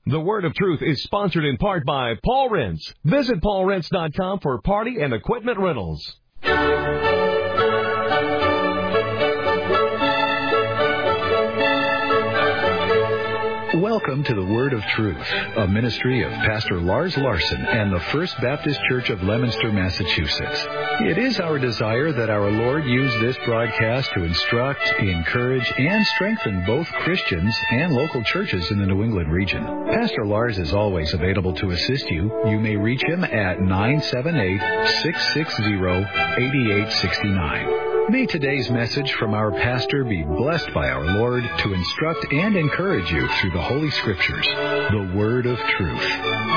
The Word of Truth is sponsored in part by Paul Rents. Visit paulrents.com for party and equipment rentals. Welcome to the Word of Truth, a ministry of Pastor Lars Larson and the First Baptist Church of Leominster, Massachusetts. It is our desire that our Lord use this broadcast to instruct, encourage, and strengthen both Christians and local churches in the New England region. Pastor Lars is always available to assist you. You may reach him at 978-660-8869. May today's message from our pastor be blessed by our Lord to instruct and encourage you through the Holy Scriptures, the Word of Truth.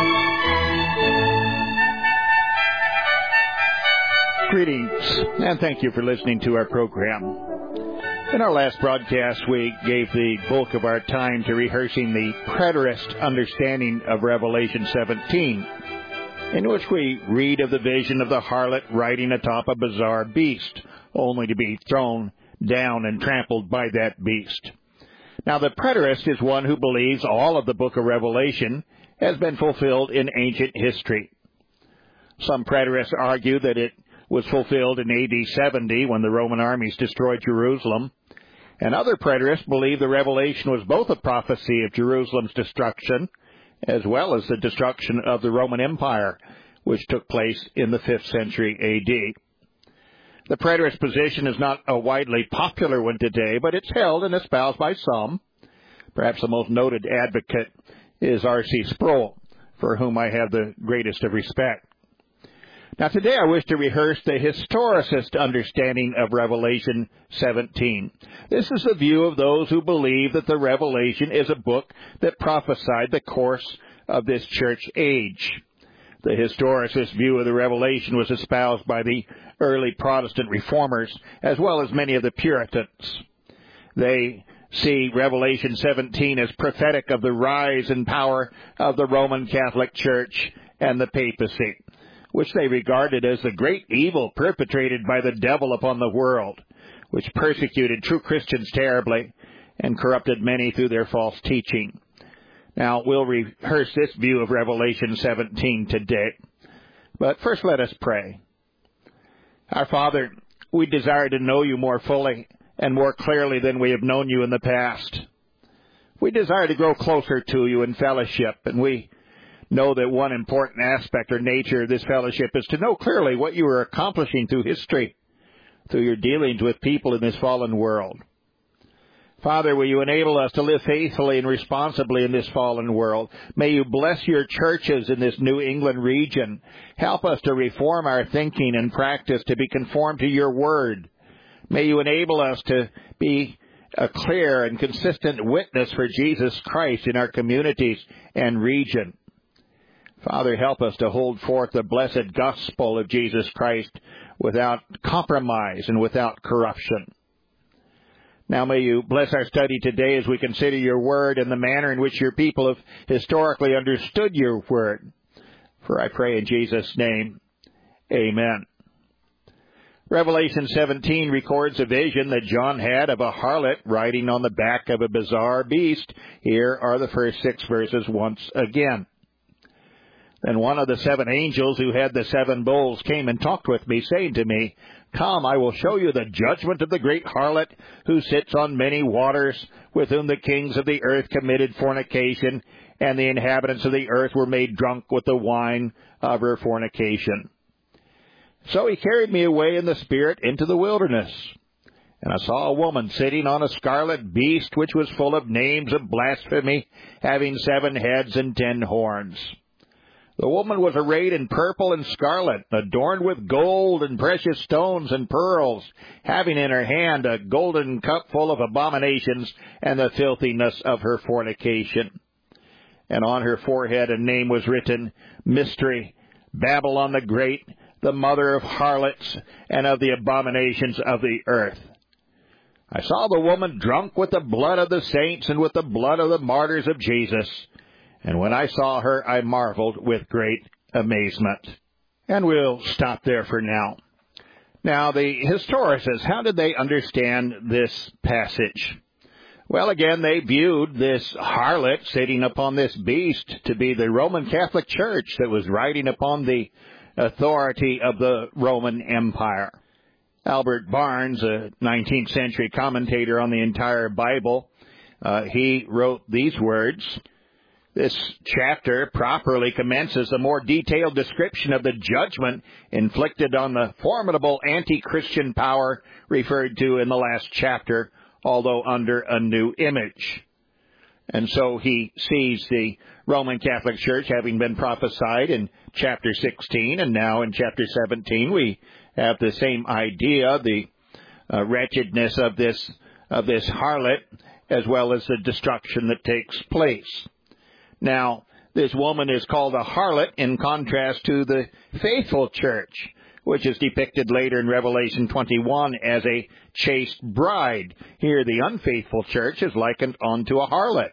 Greetings, and thank you for listening to our program. In our last broadcast, we gave the bulk of our time to rehearsing the preterist understanding of Revelation 17, in which we read of the vision of the harlot riding atop a bizarre beast, only to be thrown down and trampled by that beast. Now, the preterist is one who believes all of the book of Revelation has been fulfilled in ancient history. Some preterists argue that it was fulfilled in AD 70 when the Roman armies destroyed Jerusalem, and other preterists believe the Revelation was both a prophecy of Jerusalem's destruction as well as the destruction of the Roman Empire, which took place in the 5th century AD. The preterist position is not a widely popular one today, but it's held and espoused by some. Perhaps the most noted advocate is R.C. Sproul, for whom I have the greatest of respect. Now, today I wish to rehearse the historicist understanding of Revelation 17. This is the view of those who believe that the Revelation is a book that prophesied the course of this church age. The historicist view of the Revelation was espoused by the early Protestant reformers, as well as many of the Puritans. They see Revelation 17 as prophetic of the rise and power of the Roman Catholic Church and the papacy, which they regarded as the great evil perpetrated by the devil upon the world, which persecuted true Christians terribly and corrupted many through their false teaching. Now, we'll rehearse this view of Revelation 17 today. But first, let us pray. Our Father, we desire to know you more fully and more clearly than we have known you in the past. We desire to grow closer to you in fellowship, and we know that one important aspect or nature of this fellowship is to know clearly what you are accomplishing through history, through your dealings with people in this fallen world. Father, will you enable us to live faithfully and responsibly in this fallen world? May you bless your churches in this New England region. Help us to reform our thinking and practice to be conformed to your word. May you enable us to be a clear and consistent witness for Jesus Christ in our communities and region. Father, help us to hold forth the blessed gospel of Jesus Christ without compromise and without corruption. Now may you bless our study today as we consider your word and the manner in which your people have historically understood your word. For I pray in Jesus' name, amen. Revelation 17 records a vision that John had of a harlot riding on the back of a bizarre beast. Here are the first 6 verses once again. Then one of the 7 angels who had the 7 bowls came and talked with me, saying to me, Come, I will show you the judgment of the great harlot who sits on many waters, with whom the kings of the earth committed fornication, and the inhabitants of the earth were made drunk with the wine of her fornication. So he carried me away in the Spirit into the wilderness. And I saw a woman sitting on a scarlet beast, which was full of names of blasphemy, having 7 heads and 10 horns. The woman was arrayed in purple and scarlet, adorned with gold and precious stones and pearls, having in her hand a golden cup full of abominations and the filthiness of her fornication. And on her forehead a name was written, Mystery, Babylon the Great, the mother of harlots and of the abominations of the earth. I saw the woman drunk with the blood of the saints and with the blood of the martyrs of Jesus. And when I saw her, I marveled with great amazement. And we'll stop there for now. Now, the historicists, how did they understand this passage? Well, again, they viewed this harlot sitting upon this beast to be the Roman Catholic Church that was riding upon the authority of the Roman Empire. Albert Barnes, a 19th century commentator on the entire Bible, he wrote these words: "This chapter properly commences a more detailed description of the judgment inflicted on the formidable anti-Christian power referred to in the last chapter, although under a new image." And so he sees the Roman Catholic Church having been prophesied in chapter 16, and now in chapter 17 we have the same idea, the wretchedness of this harlot, as well as the destruction that takes place. Now, this woman is called a harlot in contrast to the faithful church, which is depicted later in Revelation 21 as a chaste bride. Here, the unfaithful church is likened unto a harlot.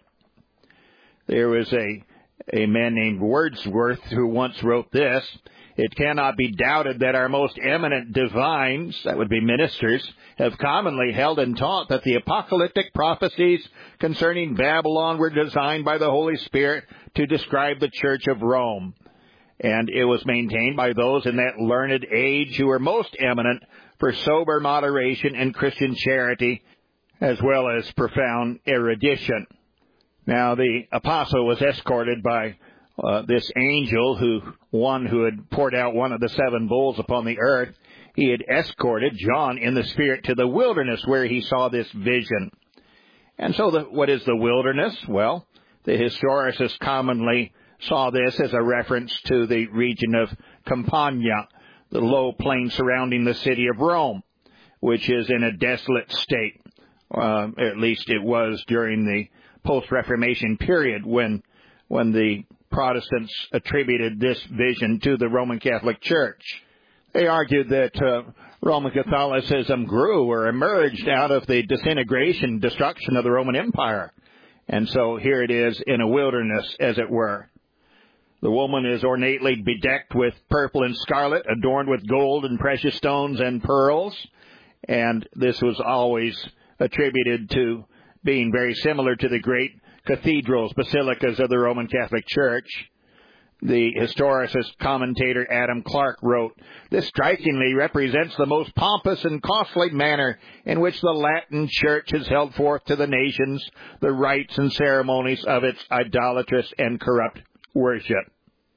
There was a man named Wordsworth who once wrote this: "It cannot be doubted that our most eminent divines," that would be ministers, "have commonly held and taught that the apocalyptic prophecies concerning Babylon were designed by the Holy Spirit to describe the Church of Rome. And it was maintained by those in that learned age who were most eminent for sober moderation and Christian charity, as well as profound erudition." Now, the apostle was escorted by this angel who had poured out one of the 7 bowls upon the earth. He had escorted John in the Spirit to the wilderness where he saw this vision. And so what is the wilderness? Well, the historicists commonly saw this as a reference to the region of Campania, the low plain surrounding the city of Rome, which is in a desolate state. At least it was during the post-Reformation period when the Protestants attributed this vision to the Roman Catholic Church. They argued that Roman Catholicism grew or emerged out of the destruction of the Roman Empire. And so here it is in a wilderness, as it were. The woman is ornately bedecked with purple and scarlet, adorned with gold and precious stones and pearls. And this was always attributed to being very similar to the great cathedrals, basilicas of the Roman Catholic Church. The historicist commentator Adam Clarke wrote, "This strikingly represents the most pompous and costly manner in which the Latin Church has held forth to the nations the rites and ceremonies of its idolatrous and corrupt worship."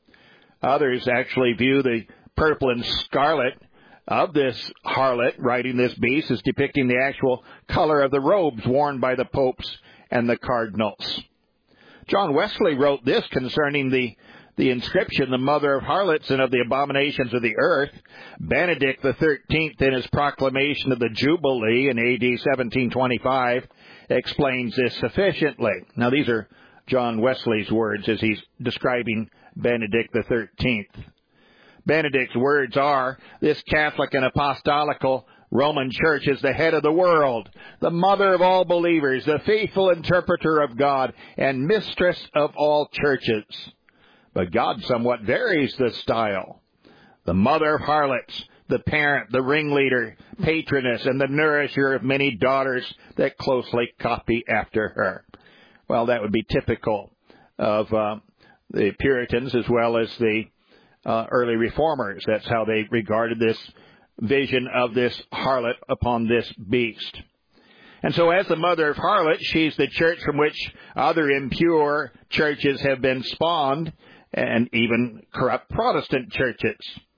Others actually view the purple and scarlet of this harlot riding this beast as depicting the actual color of the robes worn by the popes and the cardinals. John Wesley wrote this concerning the inscription, "The mother of harlots and of the abominations of the earth." Benedict XIII, in his proclamation of the Jubilee in AD 1725, explains this sufficiently. Now, these are John Wesley's words as he's describing Benedict XIII. Benedict's words are, "This Catholic and apostolical Roman Church is the head of the world, the mother of all believers, the faithful interpreter of God, and mistress of all churches." But God somewhat varies the style. "The mother of harlots, the parent, the ringleader, patroness, and the nourisher of many daughters that closely copy after her." Well, that would be typical of the Puritans as well as the early reformers. That's how they regarded this vision of this harlot upon this beast. And so as the mother of harlots, she's the church from which other impure churches have been spawned, and even corrupt Protestant churches.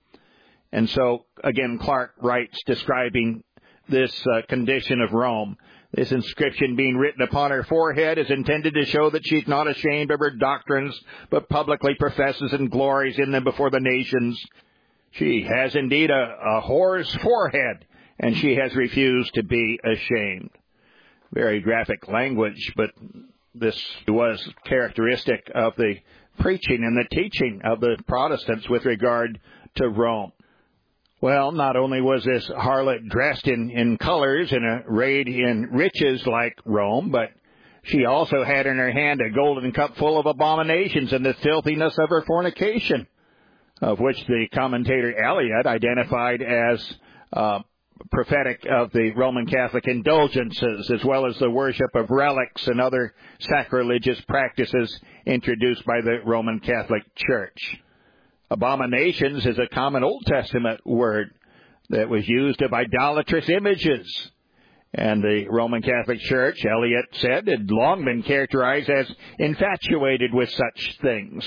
And so, again, Clarke writes describing this condition of Rome. "This inscription being written upon her forehead is intended to show that she's not ashamed of her doctrines, but publicly professes and glories in them before the nations. She has indeed a whore's forehead, and she has refused to be ashamed." Very graphic language, but this was characteristic of the preaching and the teaching of the Protestants with regard to Rome. Well, not only was this harlot dressed in colors and arrayed in riches like Rome, but she also had in her hand a golden cup full of abominations and the filthiness of her fornication, of which the commentator Eliot identified as prophetic of the Roman Catholic indulgences, as well as the worship of relics and other sacrilegious practices introduced by the Roman Catholic Church. Abominations is a common Old Testament word that was used of idolatrous images. And the Roman Catholic Church, Eliot said, had long been characterized as infatuated with such things.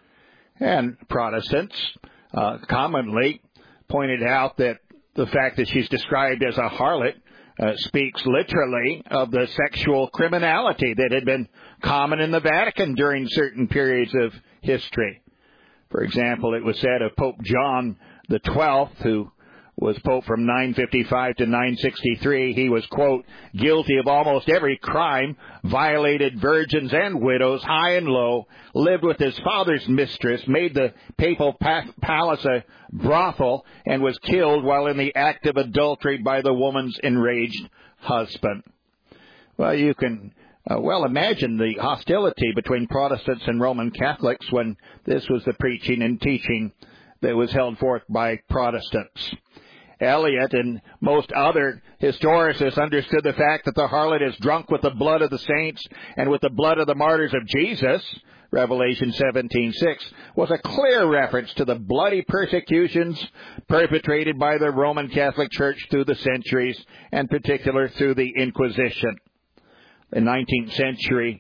And Protestants commonly pointed out that the fact that she's described as a harlot speaks literally of the sexual criminality that had been common in the Vatican during certain periods of history. For example, it was said of Pope John XII, who was Pope from 955 to 963, he was, quote, guilty of almost every crime, violated virgins and widows, high and low, lived with his father's mistress, made the papal palace a brothel, and was killed while in the act of adultery by the woman's enraged husband. Well, you can well imagine the hostility between Protestants and Roman Catholics when this was the preaching and teaching that was held forth by Protestants. Eliot and most other historicists understood the fact that the harlot is drunk with the blood of the saints and with the blood of the martyrs of Jesus, Revelation 17:6, was a clear reference to the bloody persecutions perpetrated by the Roman Catholic Church through the centuries, and particularly through the Inquisition. The 19th century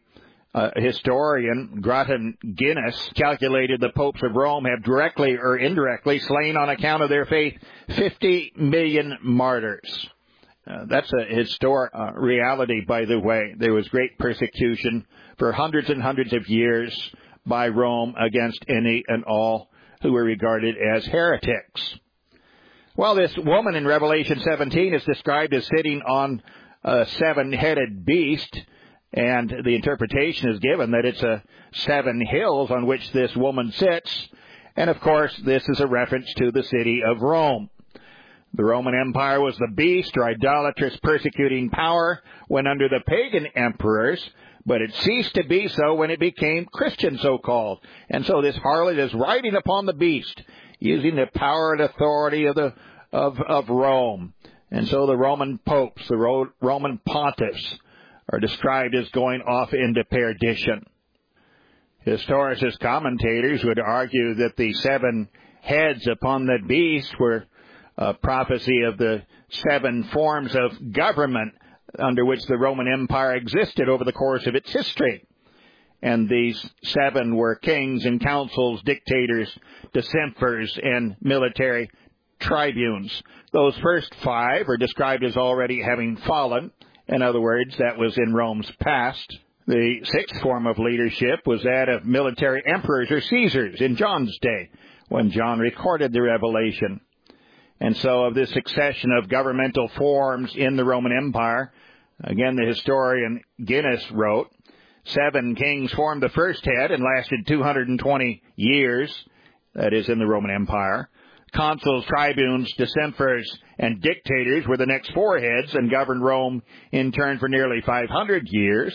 historian Grattan Guinness calculated the popes of Rome have directly or indirectly slain on account of their faith 50 million martyrs. That's a historic reality, by the way. There was great persecution for hundreds and hundreds of years by Rome against any and all who were regarded as heretics. Well, this woman in Revelation 17 is described as sitting on a seven-headed beast, and the interpretation is given that it's 7 hills on which this woman sits. And, of course, this is a reference to the city of Rome. The Roman Empire was the beast or idolatrous persecuting power when under the pagan emperors, but it ceased to be so when it became Christian, so-called. And so this harlot is riding upon the beast, using the power and authority of Rome. And so the Roman popes, the Roman pontiffs, are described as going off into perdition. Historicist commentators would argue that the 7 heads upon the beast were a prophecy of the 7 forms of government under which the Roman Empire existed over the course of its history. And these 7 were kings and councils, dictators, decemvirs, and military tribunes. Those first 5 are described as already having fallen. In other words, that was in Rome's past. The 6th form of leadership was that of military emperors or Caesars in John's day, when John recorded the Revelation. And so of this succession of governmental forms in the Roman Empire, again, the historian Guinness wrote, 7 kings formed the first head and lasted 220 years, that is, in the Roman Empire. Consuls, tribunes, decemvirs, and dictators were the next 4 heads and governed Rome in turn for nearly 500 years.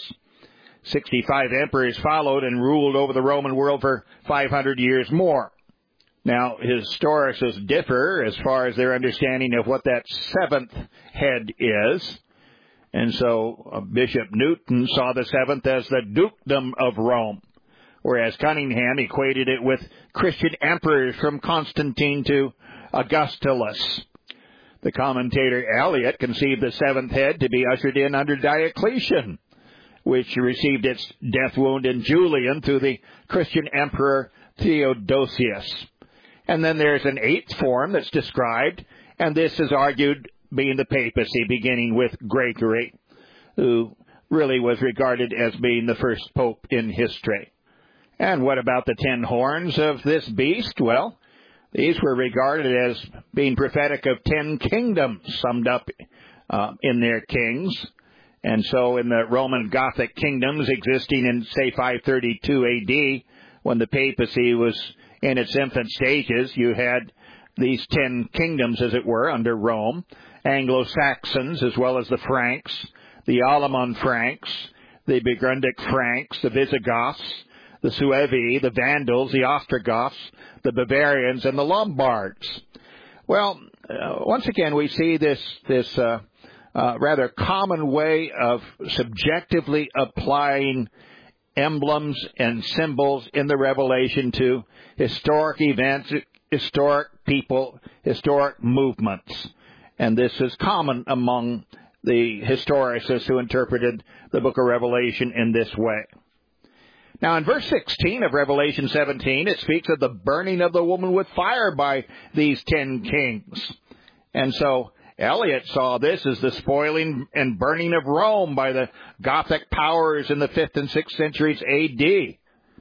65 emperors followed and ruled over the Roman world for 500 years more. Now, historicists differ as far as their understanding of what that 7th head is. And so Bishop Newton saw the 7th as the dukedom of Rome, whereas Cunningham equated it with Christian emperors from Constantine to Augustulus. The commentator Eliot conceived the 7th head to be ushered in under Diocletian, which received its death wound in Julian through the Christian emperor Theodosius. And then there's an 8th form that's described, and this is argued being the papacy, beginning with Gregory, who really was regarded as being the first pope in history. And what about the 10 horns of this beast? Well, these were regarded as being prophetic of 10 kingdoms summed up in their kings. And so in the Roman Gothic kingdoms existing in, say, 532 A.D., when the papacy was in its infant stages, you had these 10 kingdoms, as it were, under Rome, Anglo-Saxons as well as the Franks, the Alemann Franks, the Burgundic Franks, the Visigoths, the Suevi, the Vandals, the Ostrogoths, the Bavarians, and the Lombards. Well, once again, we see this rather common way of subjectively applying emblems and symbols in the Revelation to historic events, historic people, historic movements. And this is common among the historicists who interpreted the book of Revelation in this way. Now, in verse 16 of Revelation 17, it speaks of the burning of the woman with fire by these 10 kings. And so Eliot saw this as the spoiling and burning of Rome by the Gothic powers in the 5th and 6th centuries A.D.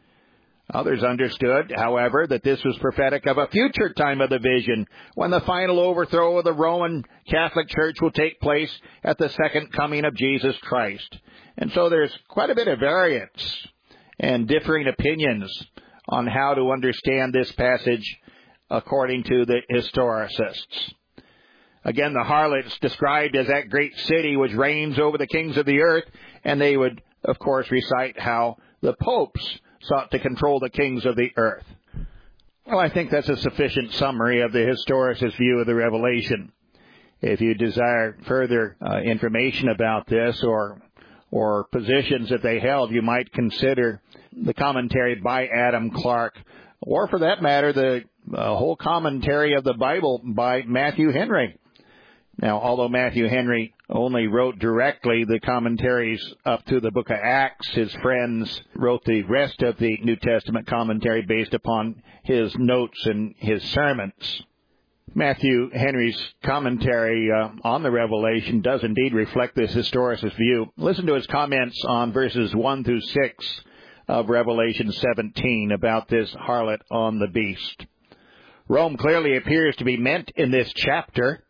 Others understood, however, that this was prophetic of a future time of the vision, when the final overthrow of the Roman Catholic Church will take place at the second coming of Jesus Christ. And so there's quite a bit of variance and differing opinions on how to understand this passage according to the historicists. Again, the harlot's described as that great city which reigns over the kings of the earth, and they would, of course, recite how the popes sought to control the kings of the earth. Well, I think that's a sufficient summary of the historicist view of the Revelation. If you desire further information about this or positions that they held, you might consider the commentary by Adam Clarke, or for that matter, the whole commentary of the Bible by Matthew Henry. Now, although Matthew Henry only wrote directly the commentaries up to the book of Acts, his friends wrote the rest of the New Testament commentary based upon his notes and his sermons. Matthew Henry's commentary on the Revelation does indeed reflect this historicist view. Listen to his comments on verses 1 through 6 of Revelation 17 about this harlot on the beast. Rome clearly appears to be meant in this chapter.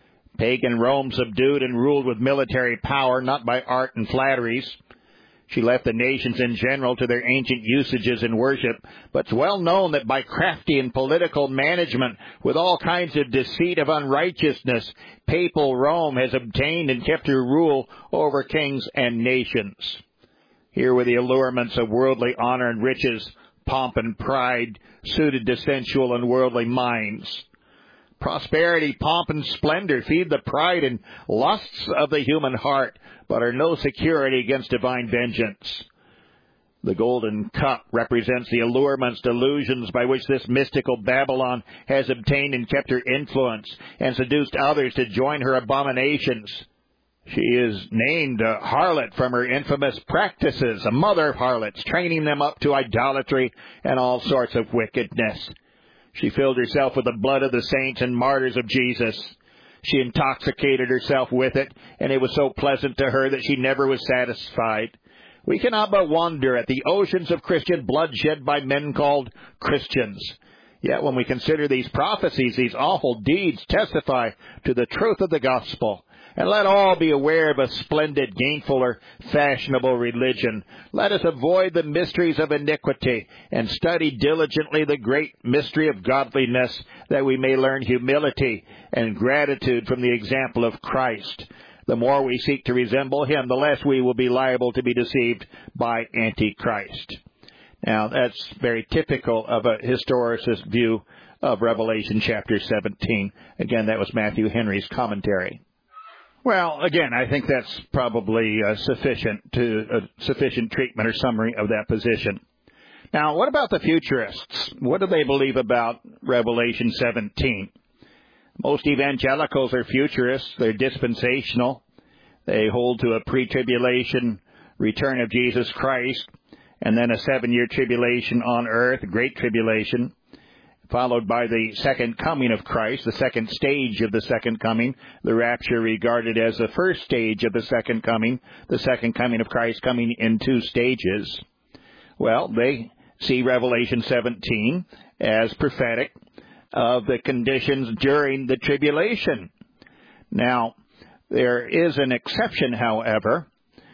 Pagan Rome subdued and ruled with military power, not by art and flatteries. She left the nations in general to their ancient usages in worship, but it's well known that by crafty and political management, with all kinds of deceit of unrighteousness, papal Rome has obtained and kept her rule over kings and nations. Here were the allurements of worldly honor and riches, pomp and pride, suited to sensual and worldly minds. Prosperity, pomp, and splendor feed the pride and lusts of the human heart, but are no security against divine vengeance. The golden cup represents the allurements, delusions by which this mystical Babylon has obtained and kept her influence, and seduced others to join her abominations. She is named a harlot from her infamous practices, a mother of harlots, training them up to idolatry and all sorts of wickedness. She filled herself with the blood of the saints and martyrs of Jesus. She intoxicated herself with it, and it was so pleasant to her that she never was satisfied. We cannot but wonder at the oceans of Christian blood shed by men called Christians. Yet when we consider these prophecies, these awful deeds testify to the truth of the gospel. And let all be aware of a splendid, gainful, or fashionable religion. Let us avoid the mysteries of iniquity and study diligently the great mystery of godliness, that we may learn humility and gratitude from the example of Christ. The more we seek to resemble him, the less we will be liable to be deceived by Antichrist. Now, that's very typical of a historicist view of Revelation chapter 17. Again, that was Matthew Henry's commentary. Well, again, I think that's probably sufficient treatment or summary of that position. Now, what about the futurists? What do they believe about Revelation 17? Most evangelicals are futurists. They're dispensational. They hold to a pre-tribulation return of Jesus Christ, and then a 7-year tribulation on earth, great tribulation, followed by the second coming of Christ, the second stage of the second coming, the rapture regarded as the first stage of the second coming of Christ coming in 2 stages. Well, they see Revelation 17 as prophetic of the conditions during the tribulation. Now, there is an exception, however.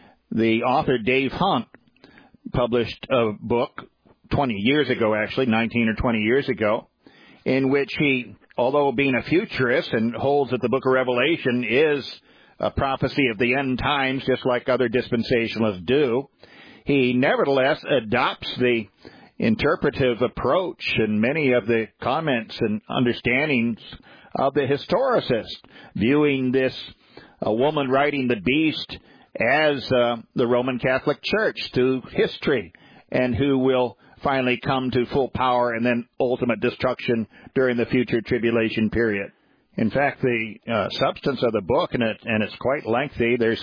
The author Dave Hunt published a book 20 years ago, actually, 19 or 20 years ago, in which he, although being a futurist and holds that the book of Revelation is a prophecy of the end times, just like other dispensationalists do, he nevertheless adopts the interpretive approach, and many of the comments and understandings of the historicist, viewing this woman riding the beast as the Roman Catholic Church through history, and who will finally come to full power and then ultimate destruction during the future tribulation period. In fact, the substance of the book, and it's quite lengthy, there's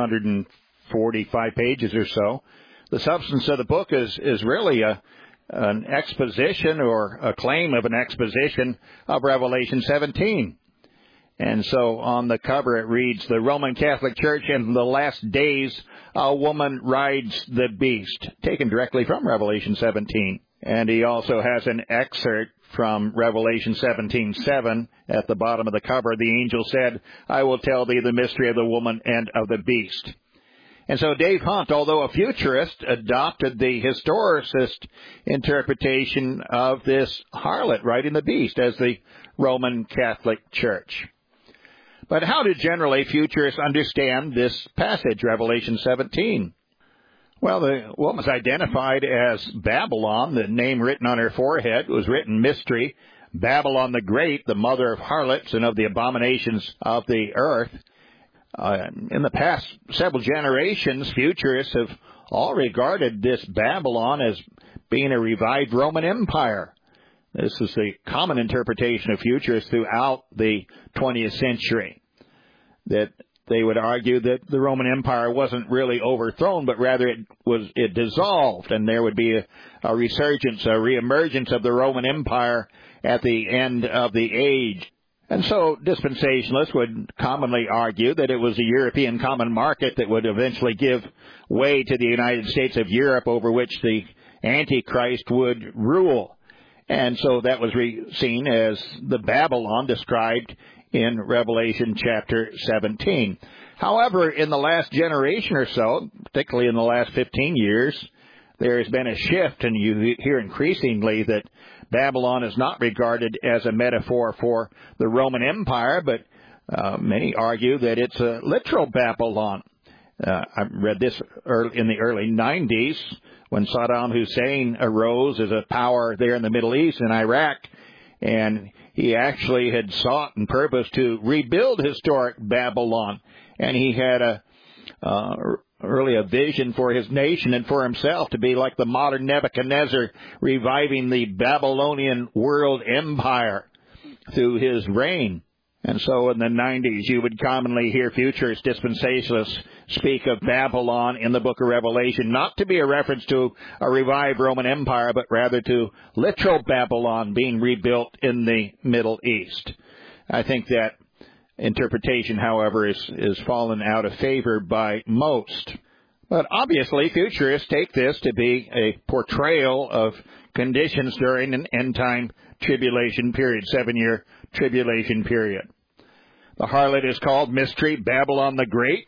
545 pages or so. The substance of the book is really an exposition, or a claim of an exposition of Revelation 17. And so on the cover it reads, "The Roman Catholic Church in the last days, a woman rides the beast," taken directly from Revelation 17. And he also has an excerpt from Revelation 17:7 at the bottom of the cover. "The angel said, 'I will tell thee the mystery of the woman and of the beast.'" And so Dave Hunt, although a futurist, adopted the historicist interpretation of this harlot riding the beast as the Roman Catholic Church. But how do generally futurists understand this passage, Revelation 17? Well, the woman was identified as Babylon. The name written on her forehead was written mystery, Babylon the Great, the mother of harlots and of the abominations of the earth. In the past several generations, futurists have all regarded this Babylon as being a revived Roman Empire. This is the common interpretation of futurists throughout the 20th century, that they would argue that the Roman Empire wasn't really overthrown, but rather it dissolved, and there would be a resurgence, a reemergence of the Roman Empire at the end of the age. And so dispensationalists would commonly argue that it was the European common market that would eventually give way to the United States of Europe, over which the Antichrist would rule. And so that was seen as the Babylon described in Revelation chapter 17. However, in the last generation or so, particularly in the last 15 years, there has been a shift, and you hear increasingly that Babylon is not regarded as a metaphor for the Roman Empire, but many argue that it's a literal Babylon. I read this in the early 90s when Saddam Hussein arose as a power there in the Middle East, in Iraq, and he actually had sought and purposed to rebuild historic Babylon, and he had really a vision for his nation and for himself to be like the modern Nebuchadnezzar, reviving the Babylonian world empire through his reign. And so in the 90s, you would commonly hear futurist dispensationalists speak of Babylon in the book of Revelation, not to be a reference to a revived Roman Empire, but rather to literal Babylon being rebuilt in the Middle East. I think that interpretation, however, is fallen out of favor by most. But obviously, futurists take this to be a portrayal of conditions during an end-time tribulation period, 7-year tribulation period. The harlot is called Mystery Babylon the Great,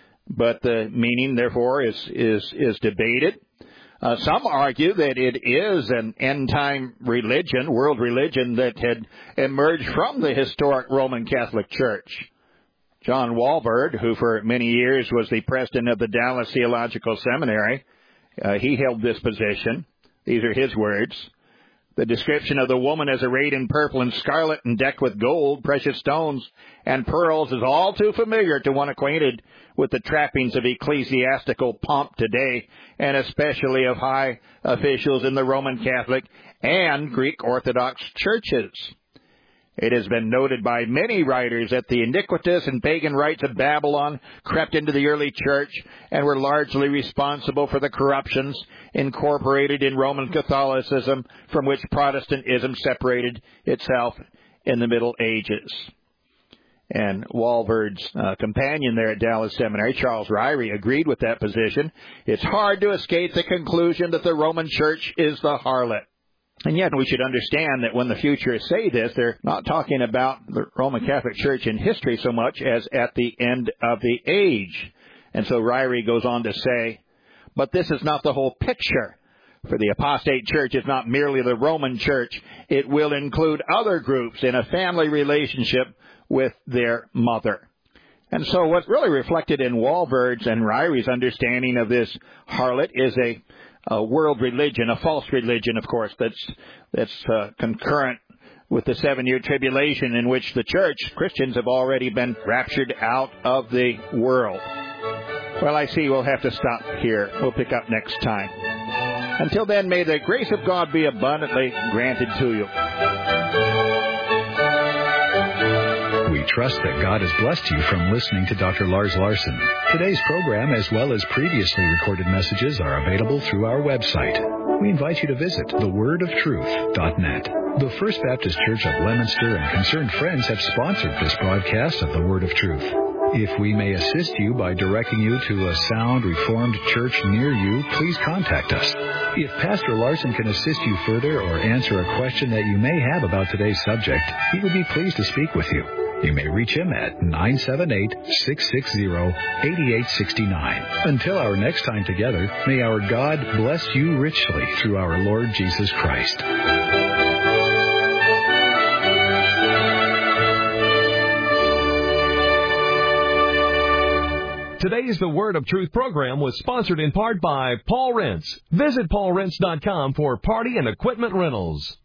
but the meaning, therefore, is debated. Some argue that it is an end-time religion, world religion, that had emerged from the historic Roman Catholic Church. John Walvoord, who for many years was the president of the Dallas Theological Seminary, he held this position. These are his words. The description of the woman as arrayed in purple and scarlet and decked with gold, precious stones, and pearls is all too familiar to one acquainted with the trappings of ecclesiastical pomp today, and especially of high officials in the Roman Catholic and Greek Orthodox churches. It has been noted by many writers that the iniquitous and pagan rites of Babylon crept into the early church and were largely responsible for the corruptions incorporated in Roman Catholicism, from which Protestantism separated itself in the Middle Ages. And Walvoord's companion there at Dallas Seminary, Charles Ryrie, agreed with that position. It's hard to escape the conclusion that the Roman Church is the harlot. And yet we should understand that when the futurists say this, they're not talking about the Roman Catholic Church in history so much as at the end of the age. And so Ryrie goes on to say, but this is not the whole picture. For the apostate church is not merely the Roman Church. It will include other groups in a family relationship with their mother. And so what's really reflected in Walvoord's and Ryrie's understanding of this harlot is a world religion, a false religion, of course, that's concurrent with the 7-year tribulation in which the church, Christians, have already been raptured out of the world. Well, I see we'll have to stop here. We'll pick up next time. Until then, may the grace of God be abundantly granted to you. We trust that God has blessed you from listening to Dr. Lars Larson. Today's program, as well as previously recorded messages, are available through our website. We invite you to visit thewordofTruth.net. The First Baptist Church of Leominster and concerned friends have sponsored this broadcast of the Word of Truth. If we may assist you by directing you to a sound Reformed church near you, please contact us. If Pastor Larson can assist you further or answer a question that you may have about today's subject, he would be pleased to speak with you. You may reach him at 978-660-8869. Until our next time together, may our God bless you richly through our Lord Jesus Christ. Today's The Word of Truth program was sponsored in part by Paul Rents. Visit paulrents.com for party and equipment rentals.